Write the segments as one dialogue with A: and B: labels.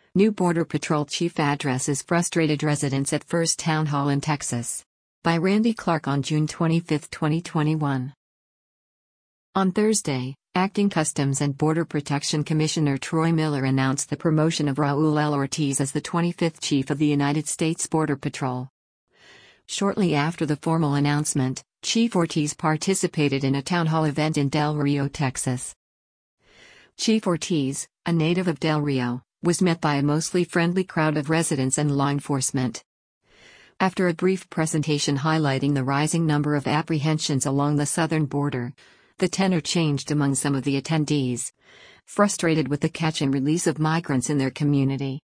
A: New Border Patrol Chief addresses frustrated residents at First Town Hall in Texas. By Randy Clark on June 25, 2021. On Thursday, Acting Customs and Border Protection Commissioner Troy Miller announced the promotion of Raul L. Ortiz as the 25th Chief of the United States Border Patrol. Shortly after the formal announcement, Chief Ortiz participated in a town hall event in Del Rio, Texas. Chief Ortiz, a native of Del Rio, was met by a mostly friendly crowd of residents and law enforcement. After a brief presentation highlighting the rising number of apprehensions along the southern border, the tenor changed among some of the attendees, frustrated with the catch and release of migrants in their community.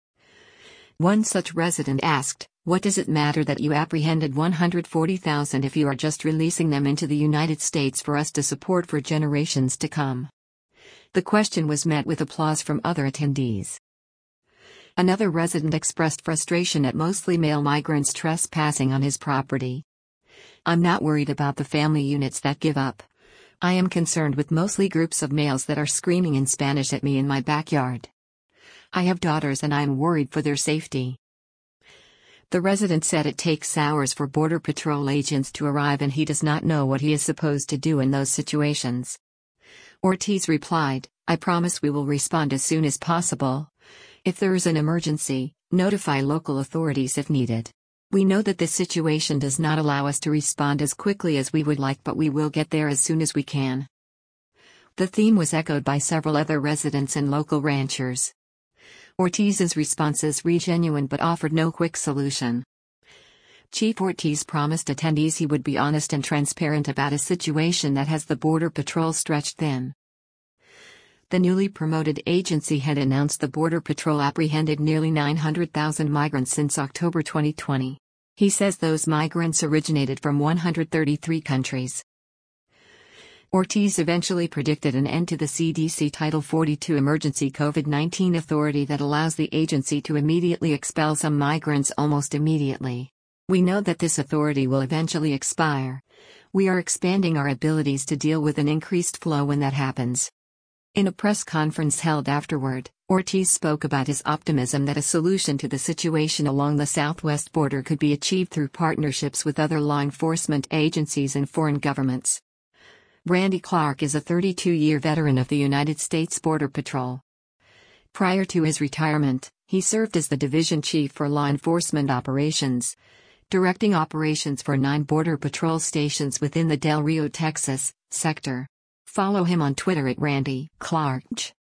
A: One such resident asked, "What does it matter that you apprehended 140,000 if you are just releasing them into the United States for us to support for generations to come?" The question was met with applause from other attendees. Another resident expressed frustration at mostly male migrants trespassing on his property. "I'm not worried about the family units that give up. I am concerned with mostly groups of males that are screaming in Spanish at me in my backyard. I have daughters and I am worried for their safety." The resident said it takes hours for Border Patrol agents to arrive and he does not know what he is supposed to do in those situations. Ortiz replied, "I promise we will respond as soon as possible. If there is an emergency, notify local authorities if needed. We know that this situation does not allow us to respond as quickly as we would like, but we will get there as soon as we can." The theme was echoed by several other residents and local ranchers. Ortiz's responses were genuine but offered no quick solution. Chief Ortiz promised attendees he would be honest and transparent about a situation that has the Border Patrol stretched thin. The newly promoted agency had announced the Border Patrol apprehended nearly 900,000 migrants since October 2020. He says those migrants originated from 133 countries. Ortiz eventually predicted an end to the CDC Title 42 emergency COVID-19 authority that allows the agency to immediately expel some migrants almost immediately. "We know that this authority will eventually expire. We are expanding our abilities to deal with an increased flow when that happens." In a press conference held afterward, Ortiz spoke about his optimism that a solution to the situation along the southwest border could be achieved through partnerships with other law enforcement agencies and foreign governments. Randy Clark is a 32-year veteran of the United States Border Patrol. Prior to his retirement, he served as the division chief for law enforcement operations, directing operations for 9 Border Patrol stations within the Del Rio, Texas, sector. Follow him on Twitter at Randy Clark.